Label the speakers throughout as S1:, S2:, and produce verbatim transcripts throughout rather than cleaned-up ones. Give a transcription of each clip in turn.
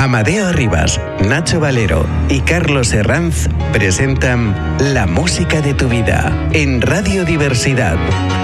S1: Amadeo Rivas, Nacho Valero y Carlos Herranz presentan La música de tu vida en Radio Diversidad.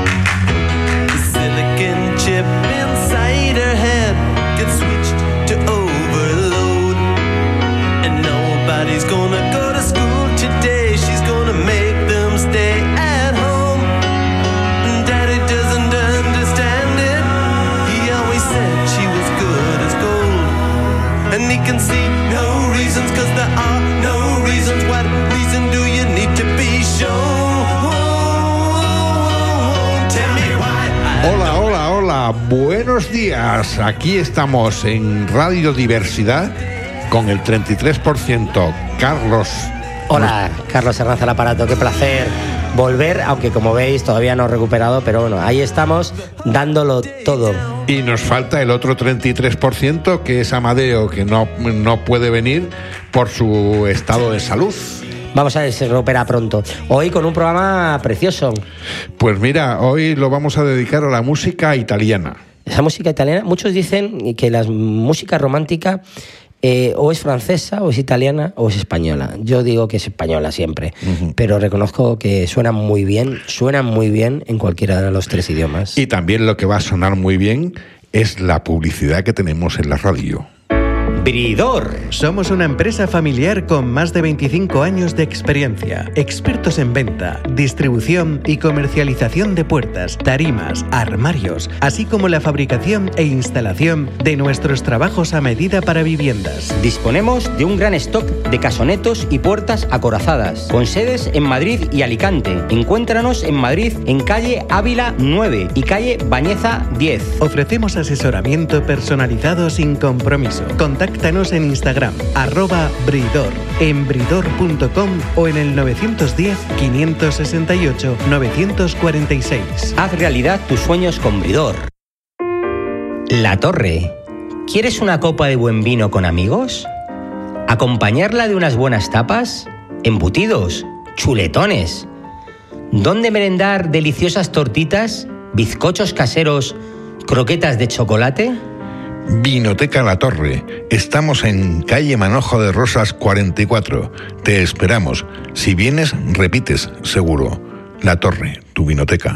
S2: Can see no reasons, cause there are no reasons. What reason do you need to be shown? Tell me why.
S3: Hola, hola, hola, buenos días. Aquí estamos en Radio Diversidad con el treinta y tres por ciento. Carlos.
S4: Hola, Carlos Herranz al aparato, qué placer volver, aunque como veis todavía no he recuperado, pero bueno, ahí estamos dándolo todo.
S3: Y nos falta el otro treinta y tres por ciento, que es Amadeo, que no, no puede venir por su estado de salud.
S4: Vamos a ver si se recupera pronto. Hoy con un programa precioso.
S3: Pues mira, hoy lo vamos a dedicar a la música italiana.
S4: Esa música italiana, muchos dicen que la música romántica Eh, o es francesa, o es italiana, o es española. Yo digo que es española siempre, uh-huh. pero reconozco que suenan muy bien, suenan muy bien en cualquiera de los tres idiomas.
S3: Y también lo que va a sonar muy bien es la publicidad que tenemos en la radio.
S1: Bridor. Somos una empresa familiar con más de veinticinco años de experiencia, expertos en venta, distribución y comercialización de puertas, tarimas, armarios, así como la fabricación e instalación de nuestros trabajos a medida para viviendas.
S5: Disponemos de un gran stock de casonetos y puertas acorazadas, con sedes en Madrid y Alicante. Encuéntranos en Madrid en calle Ávila nueve y calle Bañeza diez.
S1: Ofrecemos asesoramiento personalizado sin compromiso. Contáctanos en Instagram, arroba Bridor, en bridor punto com o en el nueve uno cero, cinco seis ocho, nueve cuatro seis.
S5: Haz realidad tus sueños con Bridor. La Torre. ¿Quieres una copa de buen vino con amigos? ¿Acompañarla de unas buenas tapas? Embutidos, chuletones. ¿Dónde merendar deliciosas tortitas, bizcochos caseros, croquetas de chocolate?
S3: Vinoteca La Torre. Estamos en calle Manojo de Rosas cuarenta y cuatro. Te esperamos. Si vienes, repites, seguro. La Torre, tu vinoteca.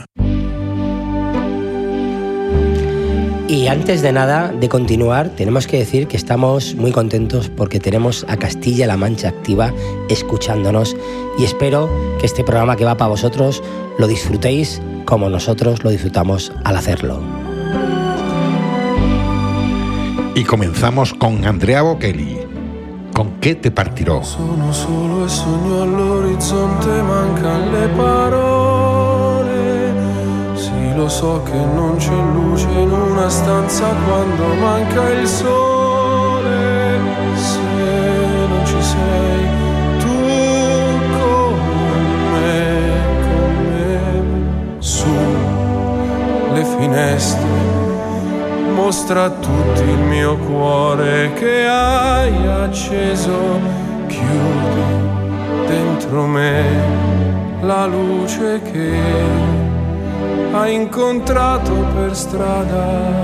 S4: Y antes de nada, de continuar, tenemos que decir que estamos muy contentos porque tenemos a Castilla-La Mancha activa escuchándonos y espero que este programa que va para vosotros lo disfrutéis como nosotros lo disfrutamos al hacerlo.
S3: Y comenzamos con Andrea Bocelli. ¿Con qué te partirò?
S6: Sono solo e sogno all'orizzonte, mancan le parole. Sì, lo so che non c'è luce in una stanza quando manca il sole. Se non ci sei tu con me, con me, su le finestre. Mostra a tutti il mio cuore che hai acceso, chiudi dentro me la luce che hai incontrato per strada.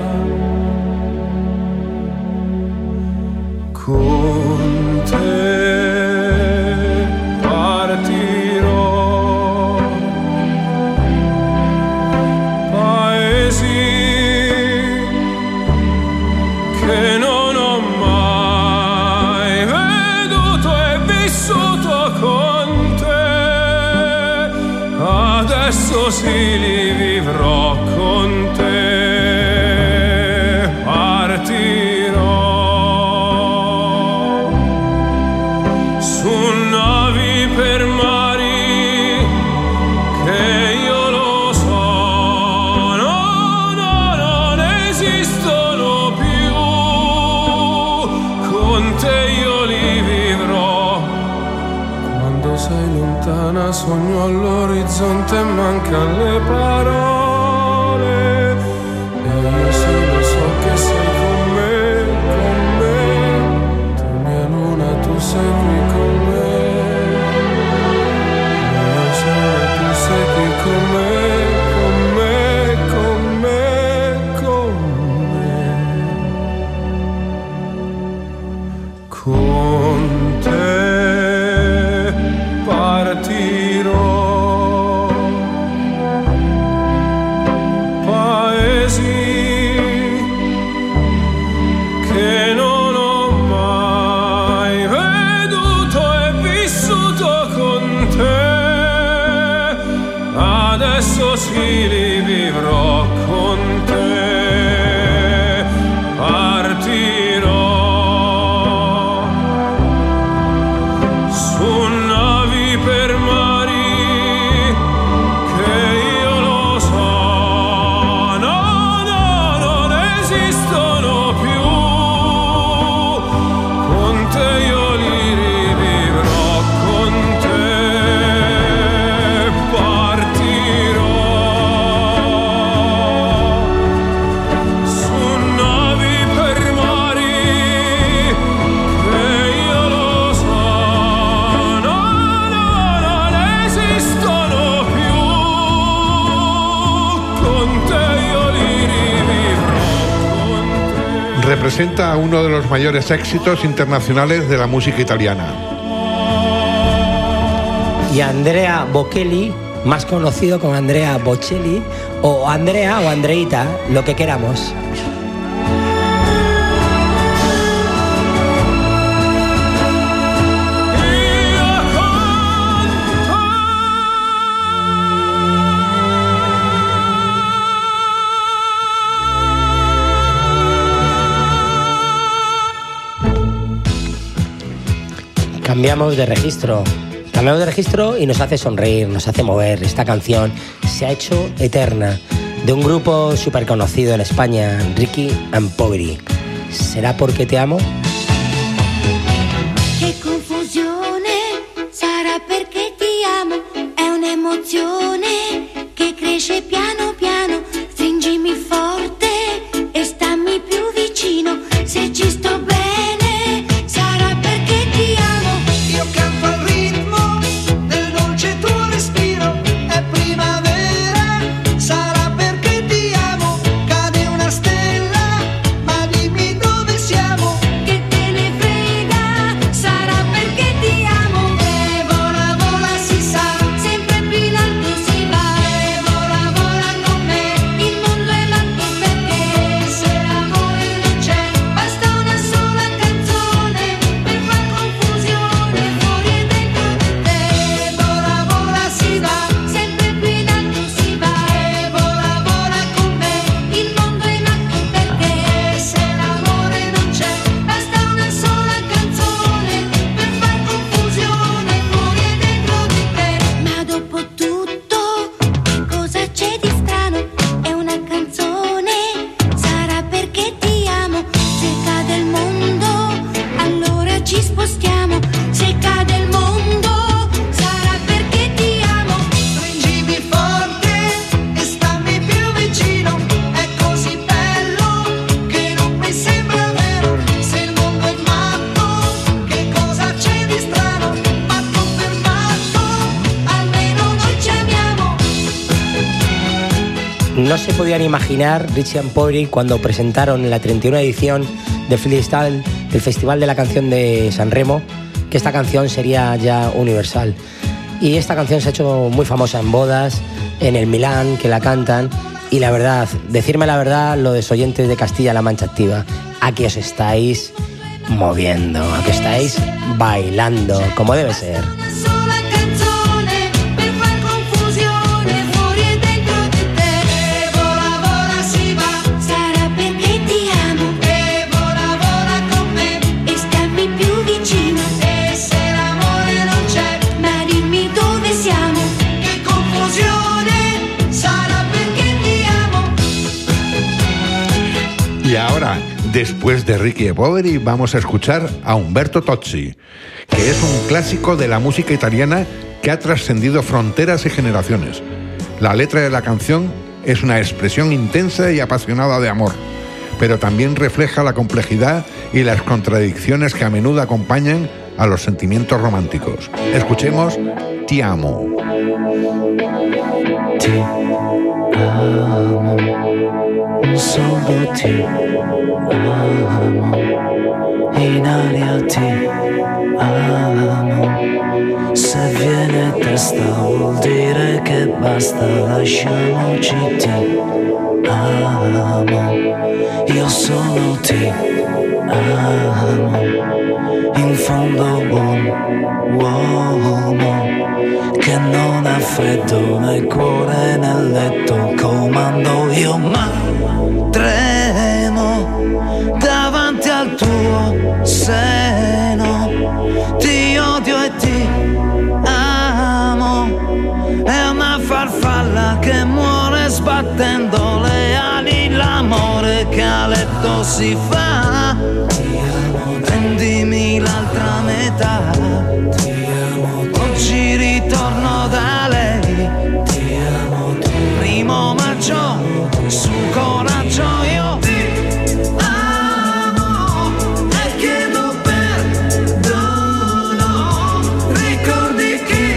S6: Con te partirò, paesi che non ho mai veduto e vissuto con te, adesso sì li vivrò con te, partirò su navi per mari che io lo so, no, no, non esistono più. Con te io li vivrò. Quando sei lontana sogno all'orizzonte e mancan le parole. E io solo so che sei con me, con me. Tu mia luna, tu sei qui con me. Io sono e tu sei qui con me, con me, con me, con me. con te partirò. Paesi che non ho mai veduto e vissuto con te, adesso sì li vivrò con te, partirò su navi per mari che io lo so, no, no, non esistono più, con te io li rivivrò, con te partirò su navi per mari che io lo so, no, no, non esistono più, con te io li rivivrò, con te.
S3: Representa uno de los mayores éxitos internacionales de la música italiana.
S4: Y Andrea Bocelli, más conocido como Andrea Bocelli, o Andrea o Andreita, lo que queramos. Cambiamos de registro. Cambiamos de registro y nos hace sonreír, nos hace mover. Esta canción se ha hecho eterna. De un grupo súper conocido en España, Ricky and Poveri. ¿Será porque te amo?
S7: Che confusione, sarà perché ti amo, è un'emozione che cresce piano piano, stringimi forte e stammi più vicino, se ci sto bene, sarà perché ti amo.
S2: Io canto al ritmo del dolce tuo respiro, è primavera, sarà perché ti amo, cade una stella, ma dimmi dove siamo.
S7: Che te ne frega, sarà perché ti amo.
S2: E vola vola si sa,
S7: Sempre più in alto si va,
S2: e vola vola con me,
S7: il mondo è matto perché
S2: se l'amore non c'è,
S7: basta una sola canzone per far confusione fuori e dentro di te.
S2: e vola vola si va,
S7: Sempre più in alto si va,
S2: e vola vola con me,
S7: il mondo è matto perché
S2: se l'amore non c'è,
S7: basta una sola canzone per far confusione fuori e dentro di te. Ma dopo tutto, che cosa c'è di strano? È una canzone, sarà perché ti amo. Se cade il mondo, allora ci spostiamo. Se cade il mondo, sarà perché ti amo.
S2: stringimi forte e stammi più vicino, è così bello che non mi sembra vero, se il mondo è matto, che cosa c'è di strano, matto per matto, almeno noi ci amiamo.
S4: No se podían imaginar Richie and Poveri cuando presentaron en la treinta y una edición del Freestyle, del Festival de la Canción de San Remo, que esta canción sería ya universal. Y esta canción se ha hecho muy famosa en bodas, en el Milán, que la cantan. Y la verdad, decirme la verdad, lo de oyentes de Castilla-La Mancha Activa, aquí os estáis moviendo, aquí estáis bailando, como debe ser.
S7: Una sola canzone per far confusione fuori e dentro di te.
S2: E vola vola si va,
S7: Sarà perché ti amo
S2: e vola vola con me,
S7: e stammi più vicino.
S2: e se l'amore non c'è,
S7: Ma dimmi dove siamo.
S2: che confusione, sarà perché ti amo.
S3: Y ahora, después de Ricky e Poveri, vamos a escuchar a Umberto Tozzi, que es un clásico de la música italiana que ha trascendido fronteras y generaciones. La letra de la canción es una expresión intensa y apasionada de amor, pero también refleja la complejidad y las contradicciones que a menudo acompañan a los sentimientos románticos. Escuchemos Ti amo.
S6: Ti amo, solo ti amo, in aria ti basta, vuol dire che basta, lasciamoci, ti amo, io solo ti amo, in fondo buon uomo che non ha freddo nel cuore nel letto, comando io ma tremo davanti al tuo seno, ti odio e ti amo, è una farfalla che muore sbattendo le ali, l'amore che a letto si fa, prendimi l'altra metà, oggi ritorno da lei, primo maggio, su coraggio io ti amo e chiedo perdono, ricordi chi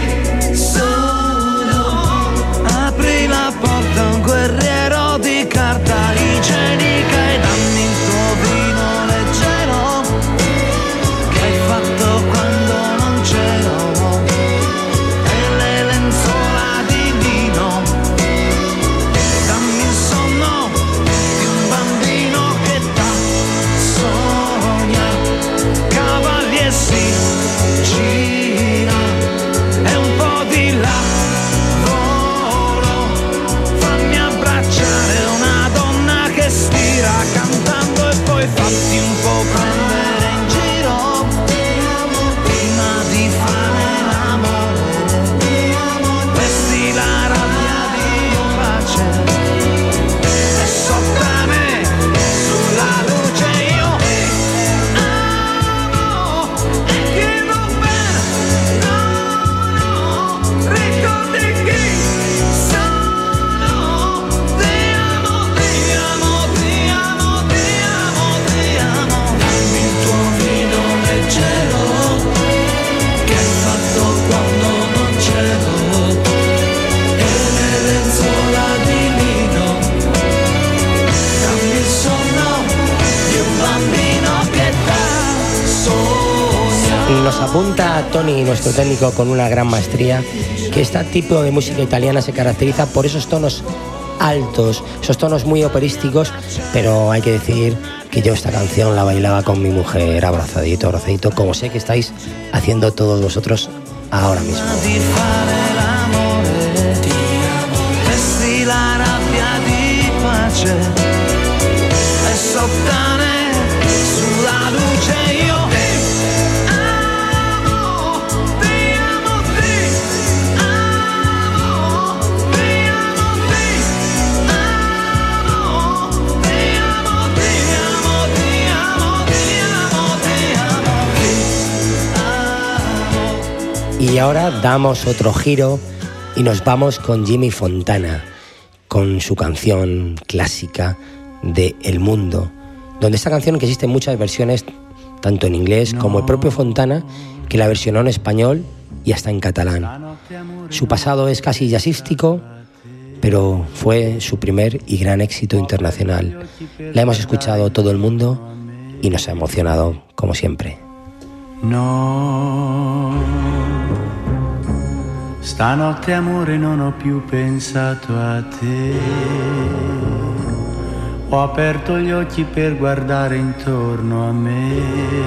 S6: sono, apri la porta a un guerriero di carta igienica e dammi il tuo vino leggero che hai fatto quando non c'ero, e le lenzuola di lino, dammi il sonno di un bambino che da sogna, cavalli e si gira e un po' di lavoro, fammi abbracciare una donna che stira cantando e poi fatti un po' prendere in giro prima di fare l'amore, vesti la rabbia di pace e sottane sulla luce io amo e chiedo perdono, ricordi chi sono, ti amo, ti amo, ti amo, ti amo, ti amo, dammi il tuo vino leggero che hai fatto quando non c'ero, e le lenzuola di lino, dammi il sonno di un bambino che da sogna.
S4: Nos apunta Tony, nuestro técnico, con una gran maestría, que este tipo de música italiana se caracteriza por esos tonos altos, esos tonos muy operísticos, pero hay que decir que yo esta canción la bailaba con mi mujer abrazadito, abrazadito, como sé que estáis haciendo todos vosotros ahora mismo.
S6: Di fare l'amore, ti amo, vesti la rabbia di pace e sottane sulla luce io ti amo, ti amo, ti amo, ti amo, ti amo, ti amo, ti amo, ti amo, ti amo, ti amo, ti amo.
S4: Y ahora damos otro giro y nos vamos con Jimmy Fontana, con su canción clásica de El Mundo, donde esta canción, que existe en muchas versiones, tanto en inglés como el propio Fontana, que la versionó en español y hasta en catalán. Su pasado es casi jazzístico, pero fue su primer y gran éxito internacional. La hemos escuchado todo el mundo y nos ha emocionado, como siempre.
S6: No, stanotte amore non ho più pensato a te, ho aperto gli occhi per guardare intorno a me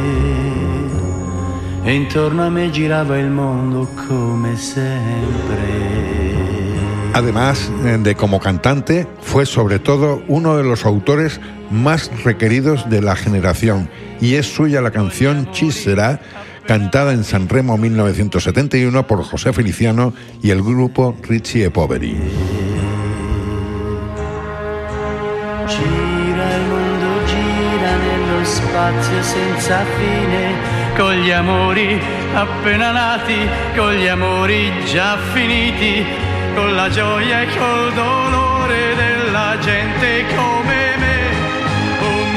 S6: e intorno a me girava il mondo come sempre.
S3: Además de como cantante, fue sobre todo uno de los autores más requeridos de la generación, y es suya la canción Ci sarà, cantada en Sanremo mil novecientos setenta y uno por José Feliciano y el grupo Ricci e Poveri.
S6: Gira il mondo, gira nello spazio senza fine, con gli amori appena nati, con gli amori già finiti, con la gioia e col dolore della gente come me. Un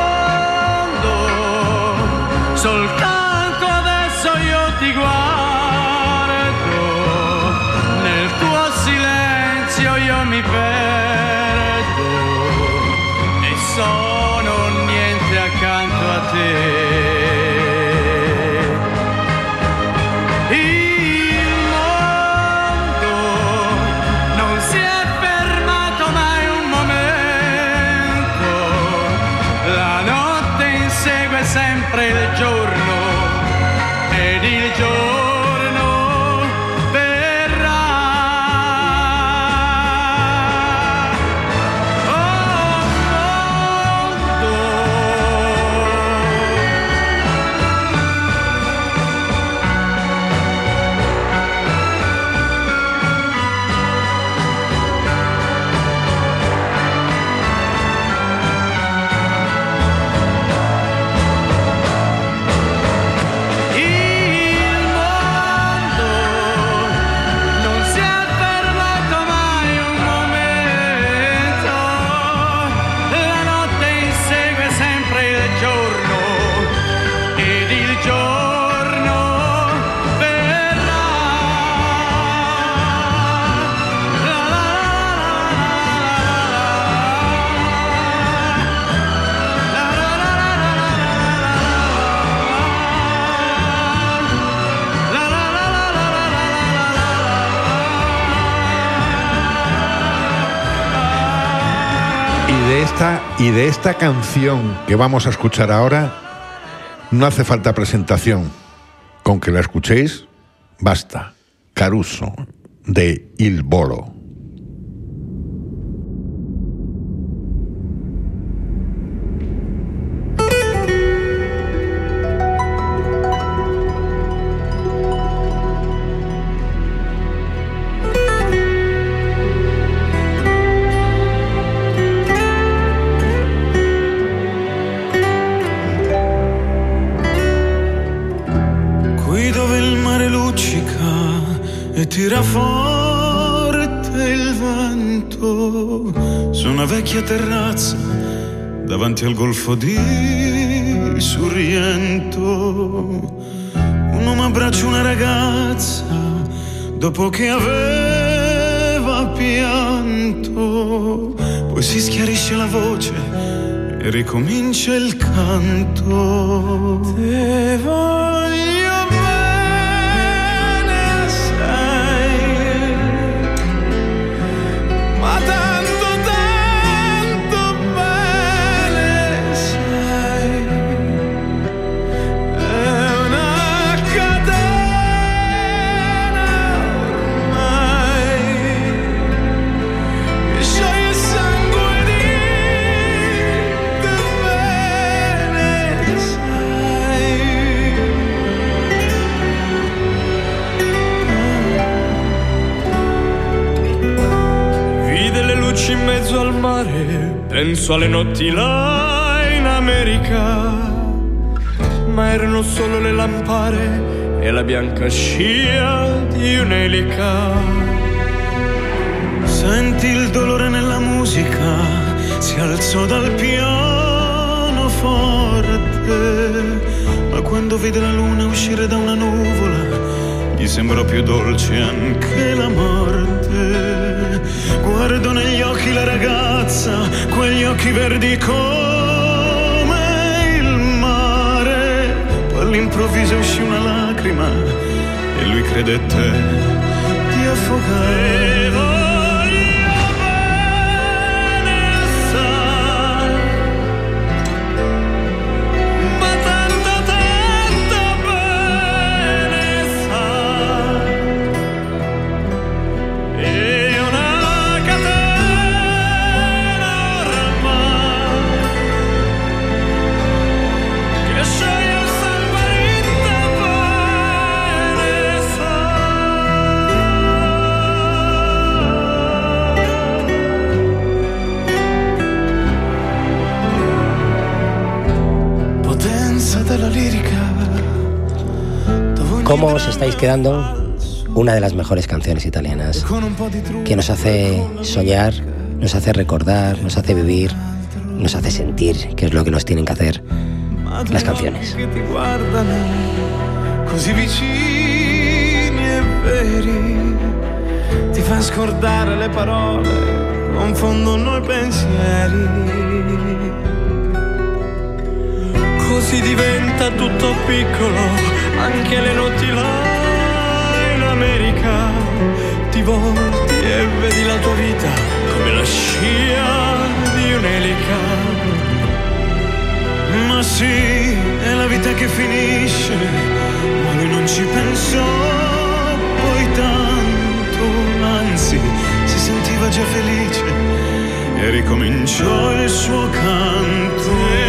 S6: mondo, soltanto adesso io ti guardo, nel tuo silenzio io mi perdo e sono niente accanto a te. Il insegue sempre il giorno ed il giorno verrà. Oh mondo,
S3: Y de esta canción que vamos a escuchar ahora, no hace falta presentación. Con que la escuchéis, basta. Caruso, de Il Volo.
S8: Tira forte il vento su una vecchia terrazza davanti al golfo di Sorrento. Un uomo abbraccia una ragazza dopo che aveva pianto, poi si schiarisce la voce e ricomincia il canto. Te voglio in mezzo al mare, penso alle notti là in America, ma erano solo le lampare e la bianca scia di un'elica. Senti il dolore nella musica, si alzò dal pianoforte, ma quando vide la luna uscire da una nuvola, gli sembrò più dolce anche la morte. Guardo negli occhi la ragazza, quegli occhi verdi come il mare. Poi all'improvviso uscì una lacrima e lui credette di affogare.
S4: ¿Cómo os estáis quedando? Una de las mejores canciones italianas que nos hace soñar, nos hace recordar, nos hace vivir, nos hace sentir, que es lo que nos tienen que hacer las canciones.
S8: Che ti guardano così vicini e veri, ti fa scordare le parole, confondono i pensieri. Così diventa tutto piccolo, anche le notti là in America. Ti volti e vedi la tua vita come la scia di un'elica. Ma sì, è la vita che finisce, ma lui non ci pensò poi tanto, anzi si sentiva già felice e ricominciò il suo canto.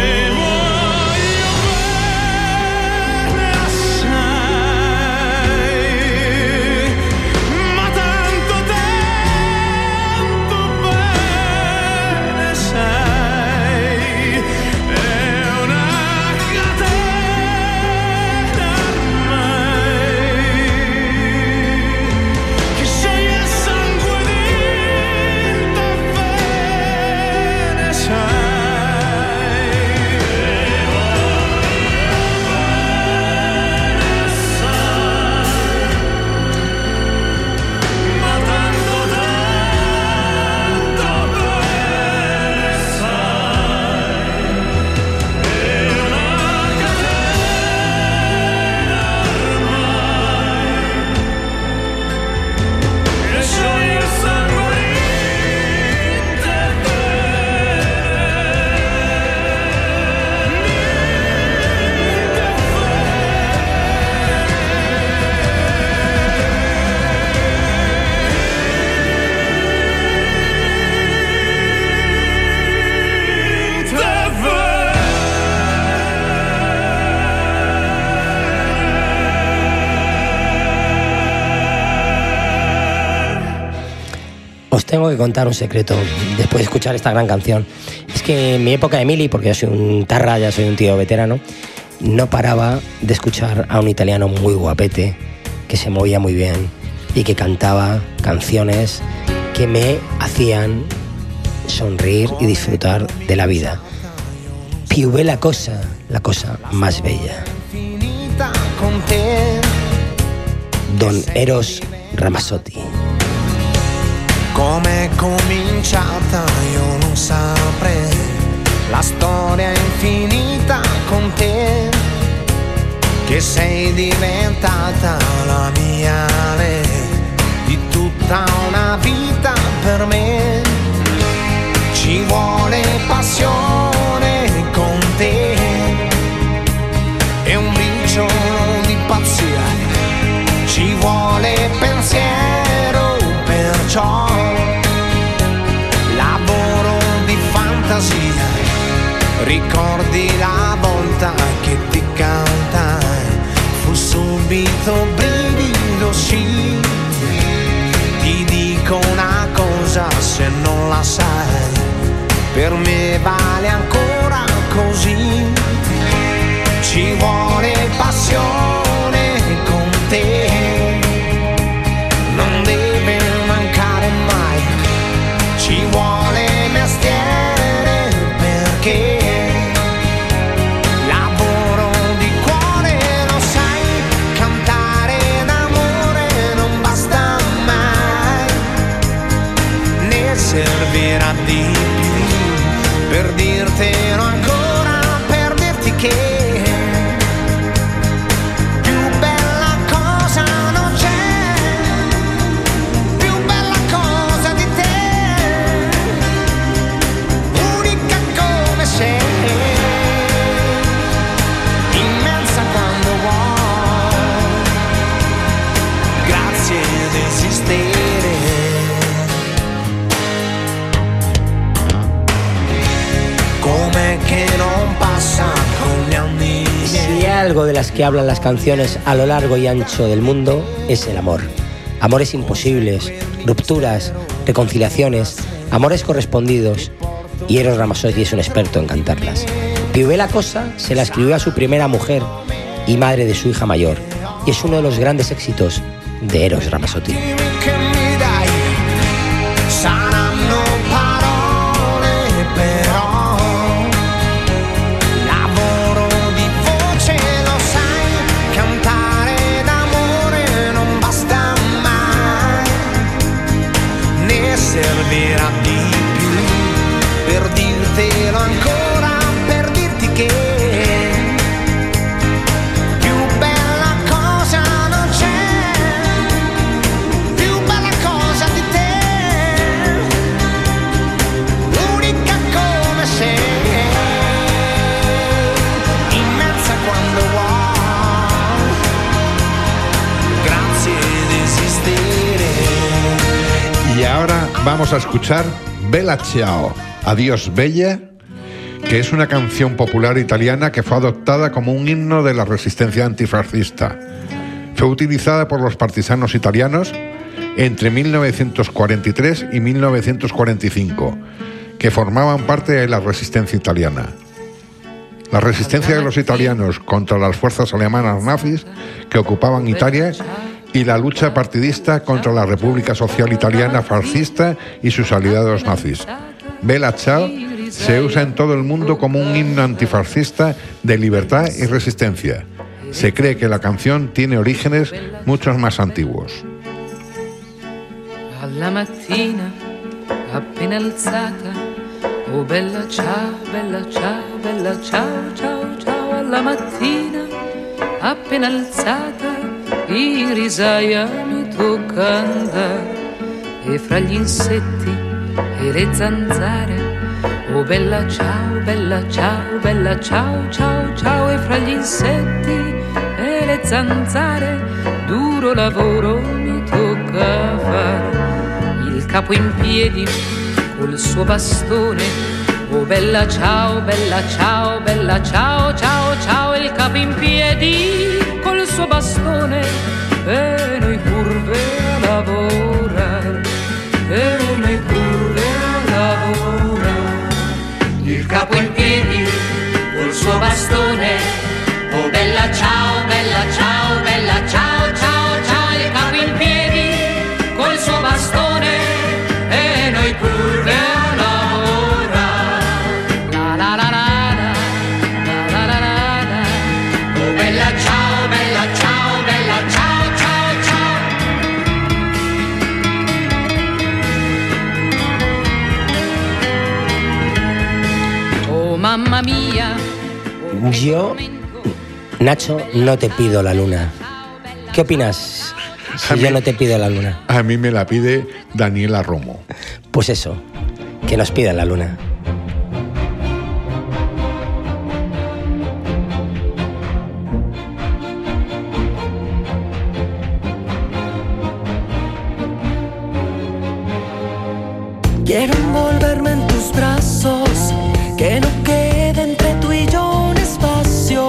S4: Tengo que contar un secreto después de escuchar esta gran canción. Es que en mi época de mili, porque yo soy un tarra, ya soy un tío veterano, no paraba de escuchar a un italiano muy guapete, que se movía muy bien y que cantaba canciones que me hacían sonreír y disfrutar de la vida. Più bella cosa, la cosa más bella. Don Eros Ramazzotti.
S9: Com'è cominciata io non saprei, la storia è infinita con te, che sei diventata la mia lei, di tutta una vita per me. Ci vuole passione con te e un briciolo di pazzia, ci vuole pensiero, perciò lavoro di fantasia. Ricordi la volta che ti cantai, fu subito brivido, sì. Ti dico una cosa, se non la sai, per me vale ancora così. Ci vuole passione con te, non deve mancare mai. Ci vuole mestiere perché lavoro di cuore, lo sai, cantare d'amore non basta mai, ne servirà di più per dirtelo ancora, per dirti che que no pasa con gli anni.
S4: Si hay algo de las que hablan las canciones a lo largo y ancho del mundo, es el amor. Amores imposibles, rupturas, reconciliaciones, amores correspondidos. Y Eros Ramazzotti es un experto en cantarlas. Più bella cosa se la escribió a su primera mujer y madre de su hija mayor. Y es uno de los grandes éxitos de Eros Ramazzotti.
S9: Saranno parole però, lavoro di voce, lo sai, cantare d'amore non basta mai, ne servirà di più per dirtelo ancora, per dirti che più bella cosa non c'è, più
S3: vamos a escuchar Bella Ciao, Adiós Bella, que es una canción popular italiana que fue adoptada como un himno de la resistencia antifascista. Fue utilizada por los partisanos italianos entre mil novecientos cuarenta y tres y mil novecientos cuarenta y cinco, que formaban parte de la resistencia italiana. La resistencia de los italianos contra las fuerzas alemanas nazis que ocupaban Italia y la lucha partidista contra la República Social Italiana fascista y sus aliados nazis. Bella Ciao se usa en todo el mundo como un himno antifascista de libertad y resistencia. Se cree que la canción tiene orígenes muchos más antiguos.
S10: Alla mattina, appena alzata, oh bella ciao, bella ciao, bella ciao, ciao, ciao. Alla mattina, appena alzata, in risaia mi tocca andare, e fra gli insetti e le zanzare, oh bella ciao, bella ciao, bella ciao, ciao, ciao. E fra gli insetti e le zanzare, duro lavoro mi tocca fare. Il capo in piedi col suo bastone, oh bella ciao, bella ciao, bella ciao, ciao, ciao. Il capo in piedi col suo bastone, e noi curve a lavorare, e noi curve a lavorare. Il capo in piedi col suo bastone, oh bella ciao, bella ciao, bella ciao, ciao, ciao. Il capo in piedi col suo bastone, e noi curve a lavorare. La la la la la, la la la la. Oh bella ciao, bella ciao, bella ciao, ciao, ciao. Oh mamma mia.
S4: Yo, Nacho, no te pido la luna. ¿Qué opinas si
S3: A
S4: yo
S3: mí-
S4: no te pido la luna?
S3: A mí me la pide Daniela Romo.
S4: Pues eso, que nos pidan la luna.
S11: Quiero envolverme en tus brazos, que no quede entre tú y yo un espacio.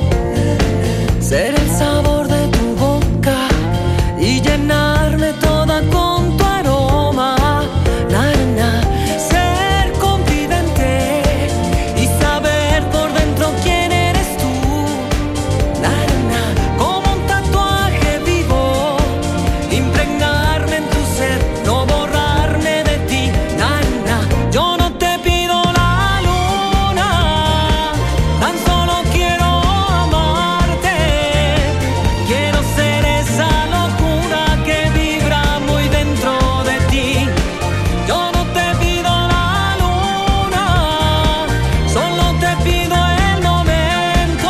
S11: Ser el sabor de tu boca y llenarme toda con tu aroma. Na, na, na. Ser confidente y saber por dentro quién eres tú. Na, na, na. Como un tatuaje vivo, impregnarme en tu ser, no borrarme de ti. Na, na, na. Yo no te pido la luna, tan solo quiero amarte. Quiero ser esa locura que vibra muy dentro de ti. Yo no te pido la luna, solo te pido el momento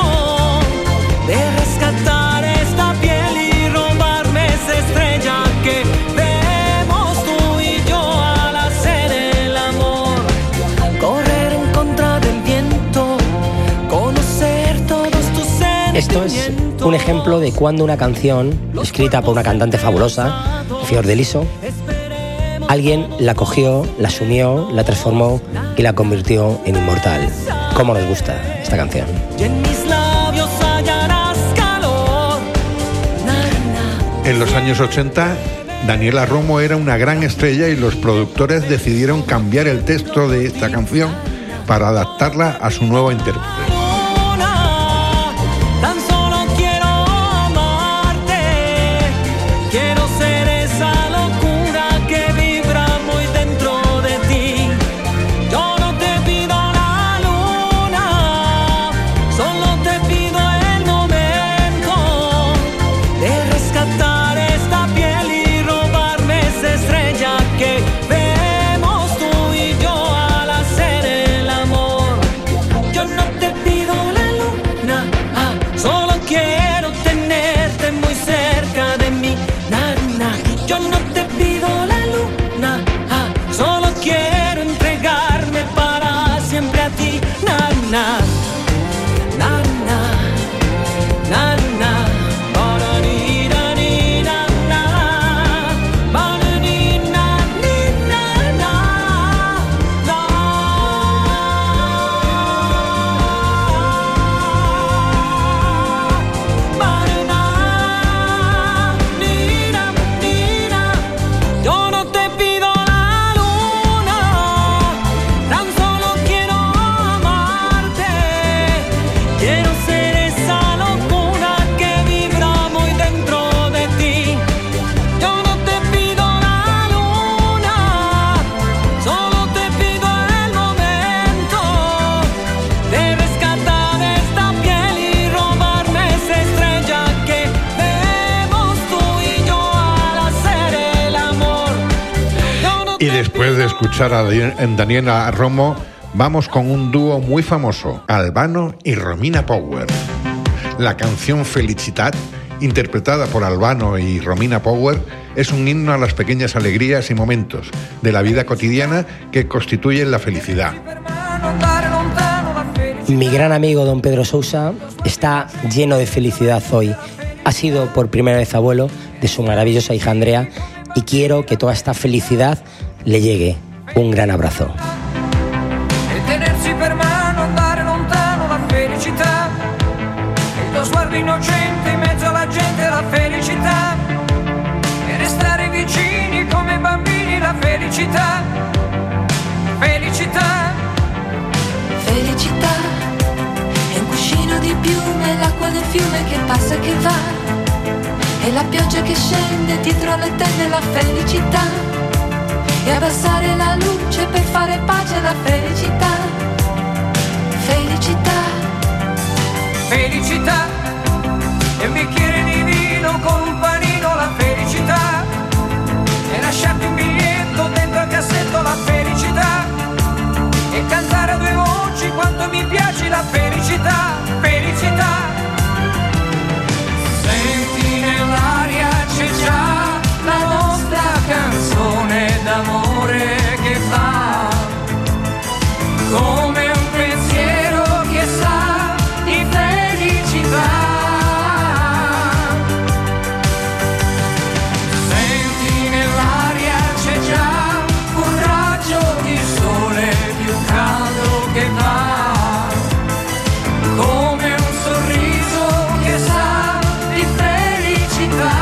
S11: de rescatar esta piel y robarme esa estrella que vemos tú y yo al hacer el amor. Correr en contra del viento, conocer todos tus sentimientos.
S4: Esto es un ejemplo de cuando una canción, escrita por una cantante fabulosa, Fiordaliso, alguien la cogió, la asumió, la transformó y la convirtió en inmortal. ¿Cómo nos gusta esta canción?
S11: Y en mis labios hallarás calor. Na, na.
S3: En los años ochenta, Daniela Romo era una gran estrella y los productores decidieron cambiar el texto de esta canción para adaptarla a su nuevo intérprete.
S11: Luna, tan solo quiero amarte. Quiero ser esa locura que vibra muy dentro de ti. Yo no te pido la luna, solo te pido el momento de rescatar esta piel y robarme esa estrella que vemos tú y yo al hacer el amor. Yo no te
S3: Después de escuchar a Daniela Romo, vamos con un dúo muy famoso, Albano y Romina Power. La canción Felicitat, interpretada por Albano y Romina Power, es un himno a las pequeñas alegrías y momentos de la vida cotidiana que constituyen la felicidad.
S4: Mi gran amigo don Pedro Sousa está lleno de felicidad hoy. Ha sido por primera vez abuelo de su maravillosa hija Andrea y quiero que toda esta felicidad le llegue. Un gran abrazo.
S12: E tenersi per mano, andare lontano, la felicità. Il tuo sguardo innocente in mezzo alla gente, la felicità. E restare vicini come bambini, la felicità. Felicità.
S11: Felicità è un cuscino di piume, l'acqua del fiume che passa e che va, e la pioggia che scende dietro le tende, la felicità. E abbassare la luce per fare pace, la felicità. Felicità.
S12: Felicità. E un bicchiere di vino con un panino, la felicità. E lasciarti un biglietto dentro al cassetto, la felicità. E cantare a due voci quanto mi piace, la felicità. Felicità. Senti nell'aria c'è già la nostra canzone d'amore che fa come un pensiero che sa di felicità. Senti nell'aria c'è già un raggio di sole più caldo che va come un sorriso che sa di felicità.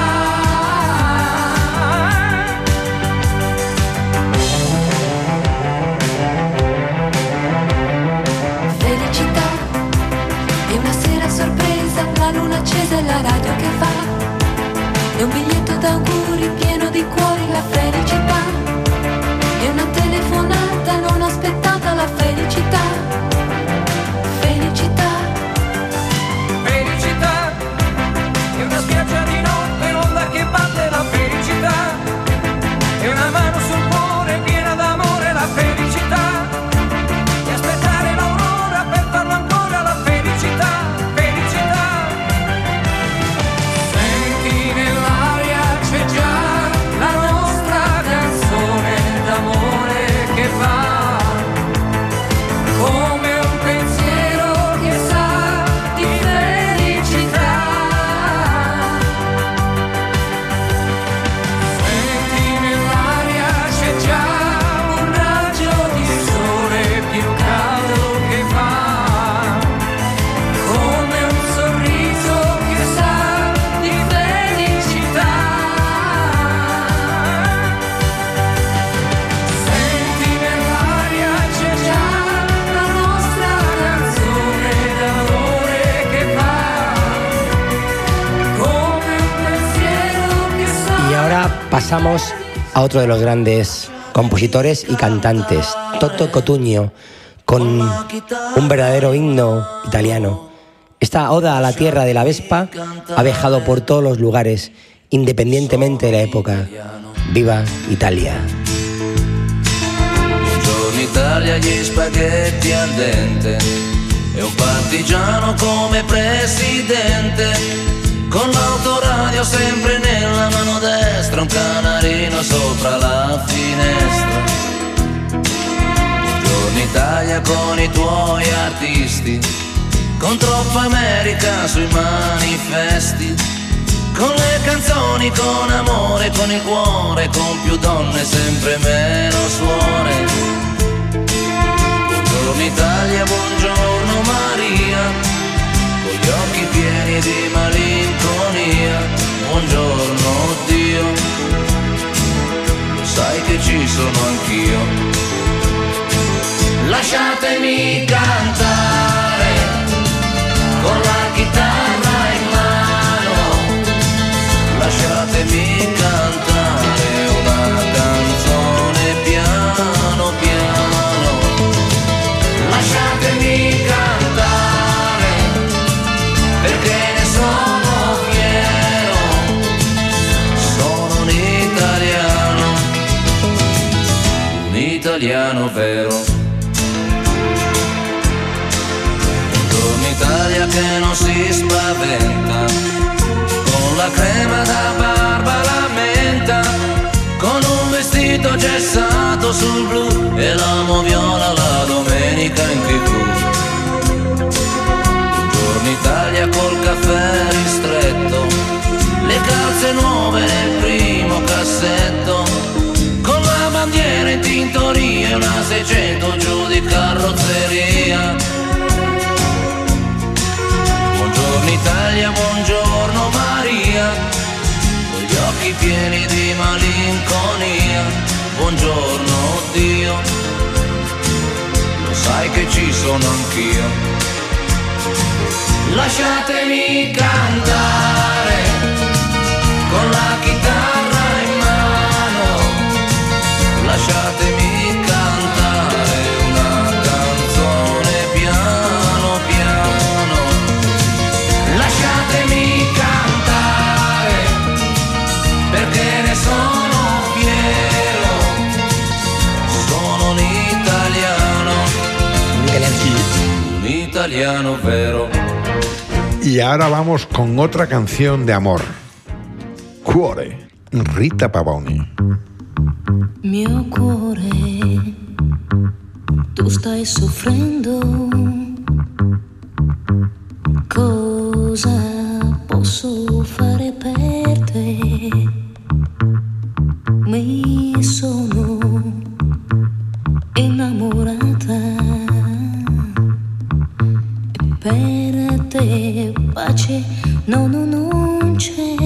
S11: La luna accesa e la radio che va, e un biglietto d'auguri pieno di cuori, la felicità. E una telefonata non aspettata, la felicità. Felicità.
S12: Felicità. E una spiaggia di notte, l'onda che batte, la felicità. E una mano sul cuore piena d'amore, la felicità. E aspettare l'aurora per farlo ancora, la felicità.
S4: Pasamos a otro de los grandes compositores y cantantes, Toto Cutugno, con un verdadero himno italiano. Esta oda a la tierra de la Vespa ha viajado por todos los lugares, independientemente de la época. ¡Viva Italia!
S13: Buongiorno Italia, gli spaghetti al dente e un partigiano come presidente. Con l'autoradio sempre nella mano destra, un canarino sopra la finestra. Buongiorno Italia con i tuoi artisti, con troppa America sui manifesti, con le canzoni, con amore, con il cuore, con più donne, sempre meno suore. Buongiorno Italia, buongiorno Maria, con gli occhi pieni di malinconia, buongiorno Dio, sai che ci sono anch'io. Lasciatemi cantare con la chitarra in mano, lasciatemi cantare una canzone piano piano, lasciatemi cantare perché ne sono fiero, sono un italiano, un italiano vero. Buongiorno Italia che non si spaventa, con la crema da barba la menta, con un vestito gessato sul blu e l'amo viola la domenica in tv. Buongiorno Italia col caffè ristretto, le calze nuove nel primo cassetto, con la bandiera in tintoria e una seicento giù di carrozzeria. Buongiorno Italia, buongiorno Maria, con gli occhi pieni di malinconia. Buongiorno Dio, lo sai che ci sono anch'io. Lasciatemi cantare con la chitarra in mano, lasciatemi cantare una canzone piano piano, lasciatemi cantare perché ne sono fiero, sono un italiano, un italiano vero.
S3: Y ahora vamos con otra canción de amor. Cuore, Rita Pavone.
S14: Mio cuore, tu stai soffrendo. Cosa posso fare per te? Mi sono innamorata e per te pace no, no, non c'è.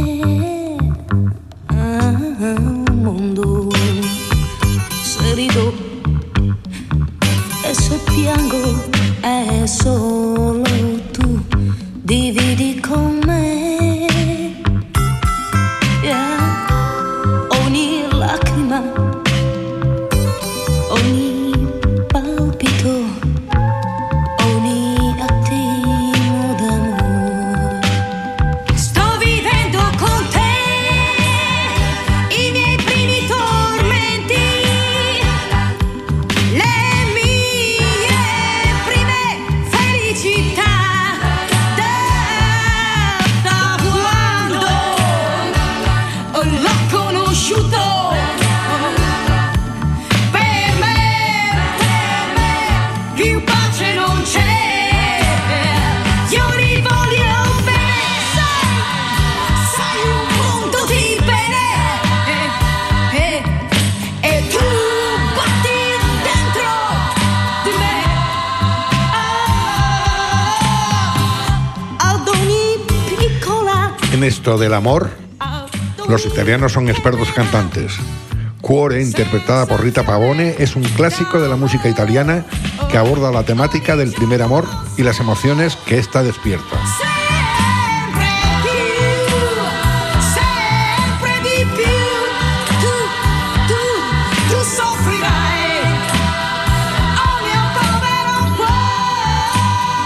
S14: Ah, mondo, se rido e se piango è solo tu, dividi con me. Yeah. Ogni lacrima, ogni palpito, ogni attimo d'amore. Sto vivendo con te i miei primi tormenti, le mie prime felicità. Da, da quando l'ho conosciuto, per me, per me più pace non c'è. Io li voglio bene, sai, sei un punto di bene, e, e, e tu batti dentro di me. Ah, ad ogni piccola
S3: En esto del amor, los italianos son expertos cantantes. Cuore, interpretada por Rita Pavone, es un clásico de la música italiana que aborda la temática del primer amor y las emociones que ésta despierta.
S14: sempre di più, tu, tu, tu soffrirai, oh mio povero cuore,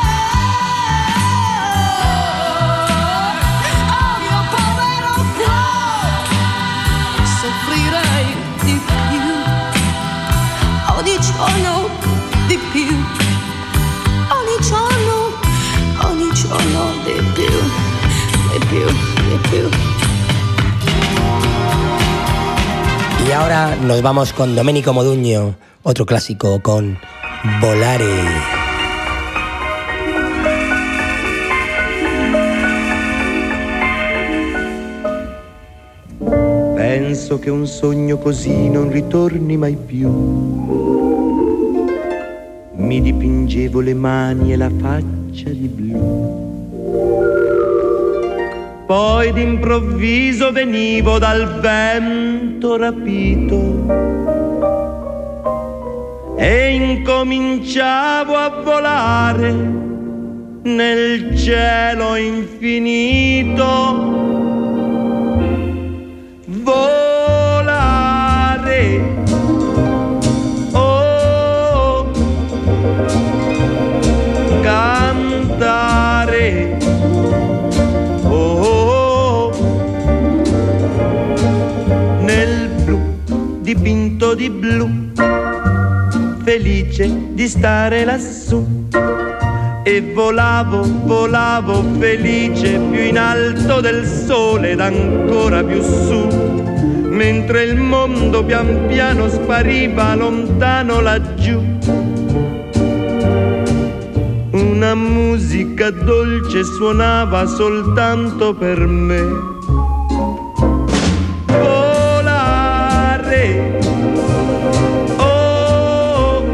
S14: oh mio povero cuore, soffrirai di più, ogni giorno di più, ogni giorno, ogni giorno di più, di più, di più.
S4: Y ahora nos vamos con Domenico Modugno, otro clásico, con Volare.
S15: Penso che un sogno così non ritorni mai più. Mi dipingevo le mani e la faccia di blu. Poi d'improvviso venivo dal vento rapito e incominciavo a volare nel cielo infinito. Volare, oh, cantare, oh, nel blu dipinto di blu. felice di stare lassù. E volavo, volavo felice più in alto del sole ed ancora più su, mentre il mondo pian piano spariva lontano laggiù. Una musica dolce suonava soltanto per me. Volare. Oh.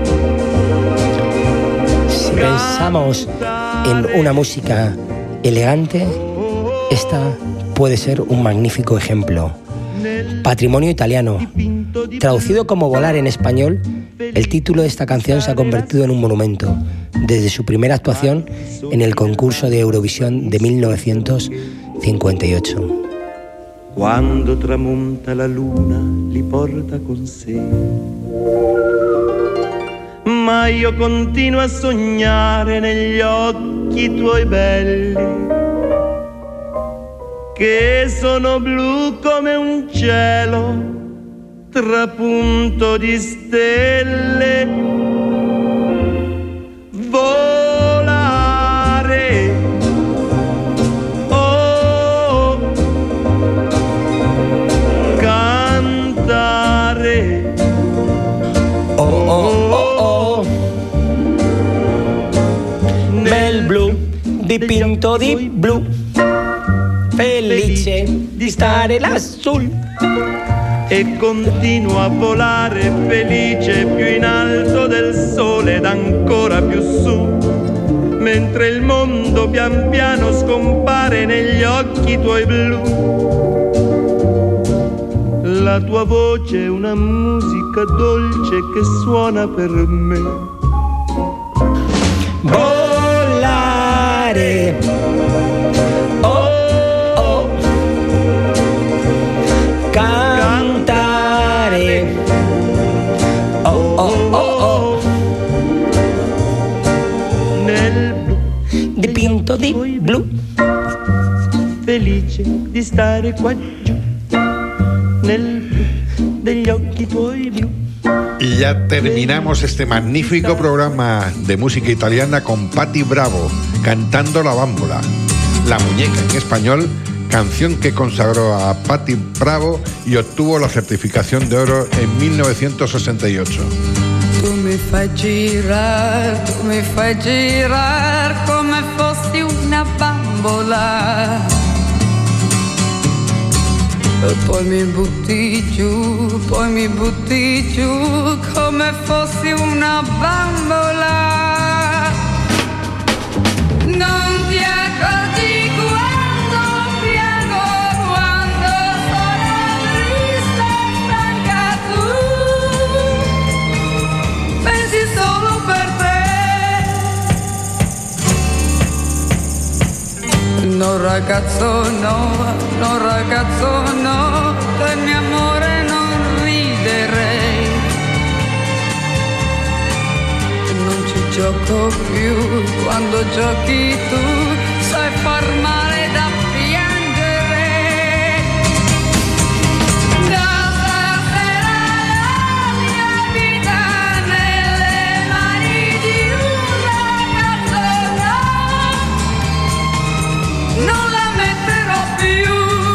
S4: Si pensamos en una música elegante, esta puede ser un magnífico ejemplo. Patrimonio italiano. Traducido como Volar en español, el título de esta canción se ha convertido en un monumento desde su primera actuación en el concurso de Eurovisión de mil novecientos cincuenta y ocho.
S15: Quando tramonta la luna li porta con sé, ma io continuo a sognare negli occhi tuoi belli, che sono blu come un cielo trapunto di stelle. Volare, oh, cantare,
S4: oh, oh, oh, oh. Nel blu dipinto di blu, felice di stare lassù.
S15: E continuo a volare felice più in alto del sole ed ancora più su, mentre il mondo pian piano scompare negli occhi tuoi blu. La tua voce è una musica dolce che suona per me.
S4: Volare, oh, oh. Cantare, oh, oh, oh, oh.
S15: Nel blu
S4: dipinto di blu,
S15: felice di stare qua giù, nel blu degli occhi tuoi blu.
S3: Y ya terminamos este magnífico programa de música italiana con Patti Bravo cantando La Bambola, La Muñeca en español, canción que consagró a Patti Bravo y obtuvo la certificación de oro en mil novecientos sesenta y ocho.
S10: Tu mi fai girar, tu mi fai girar come fossi una bambola. E poi mi butti giù, poi mi butti giù come fossi una bambola. Non ti accorgi quando piango, quando sono triste e stanca tu. Pensi solo per te. No ragazzo no, no ragazzo no, per mio amore non riderei. Non ci gioco più, quando giochi tu sai far male da piangere. Da stasera la mia vita nelle mani di un ragazzo no, non la metterò più.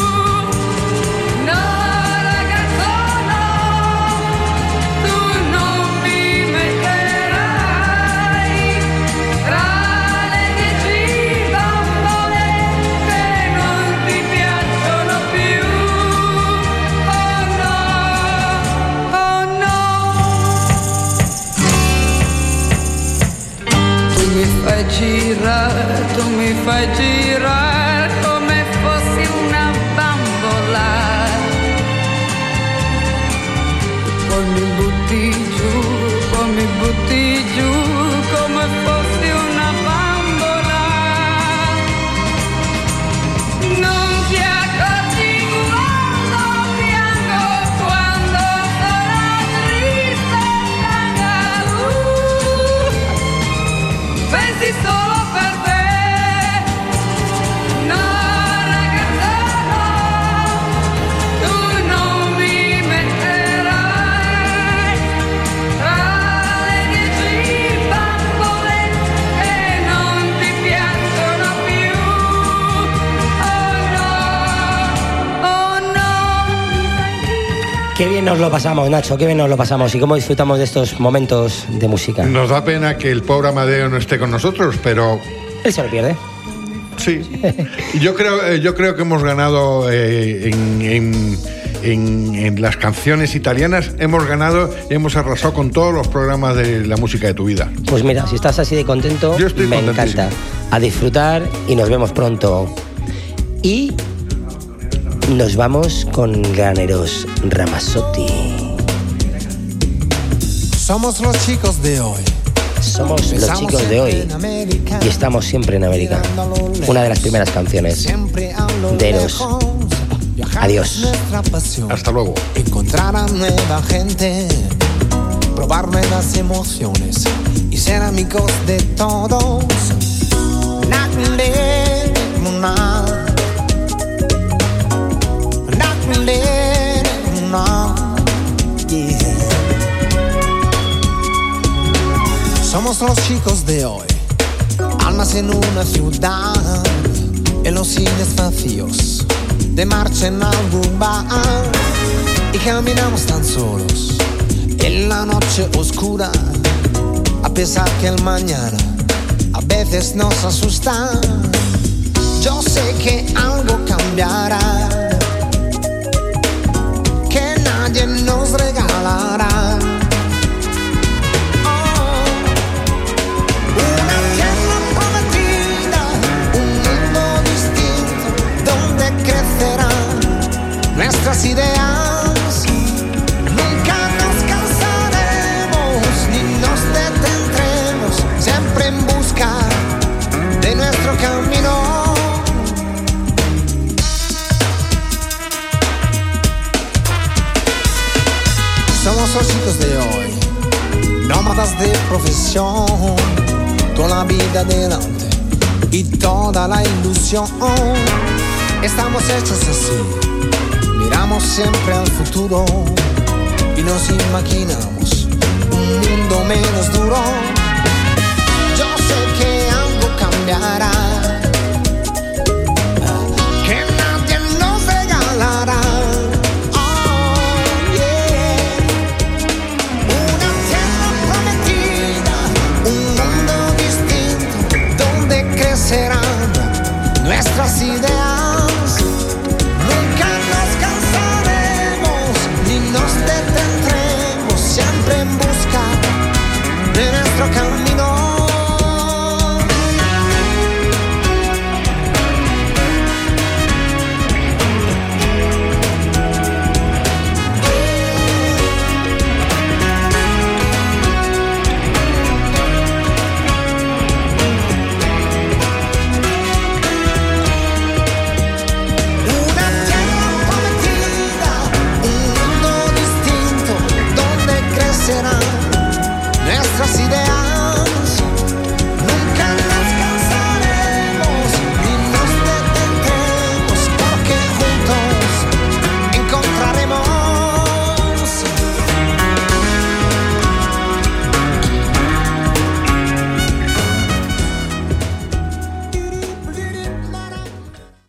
S10: No ragazzo no, tu non mi metterai tra le dieci bambole
S4: Qué bien nos lo pasamos, Nacho, qué bien nos lo pasamos y cómo disfrutamos de estos momentos de música.
S3: Nos da pena que el pobre Amadeo no esté con nosotros, pero...
S4: Él se lo pierde.
S3: Sí. Yo creo, yo creo que hemos ganado eh, en, en, en, en las canciones italianas, hemos ganado, hemos arrasado con todos los programas de la música de tu vida.
S4: Pues mira, si estás así de contento,
S3: Yo estoy
S4: me encanta. A disfrutar y nos vemos pronto. Y nos vamos con Graneros Ramazzotti.
S9: Somos los chicos de hoy.
S4: Somos los chicos de hoy y estamos siempre en América. Una de las primeras canciones de Eros. Adiós.
S3: Hasta luego.
S9: Encontrar a nueva gente, probar nuevas emociones y ser amigos de todos. Somos los chicos de hoy, almas en una ciudad, en los cines vacíos, de marcha en algún bar, y caminamos tan solos en la noche oscura, a pesar que el mañana a veces nos asusta. Yo sé que algo cambiará, que nadie nos regalará. Nuestras ideas, nunca nos cansaremos ni nos detendremos, siempre en busca de nuestro camino. Somos los chicos de hoy, nómadas de profesión, con la vida delante y toda la ilusión. Estamos hechos así. Miramos siempre al futuro y nos imaginamos un mundo menos duro. Yo sé que algo cambiará.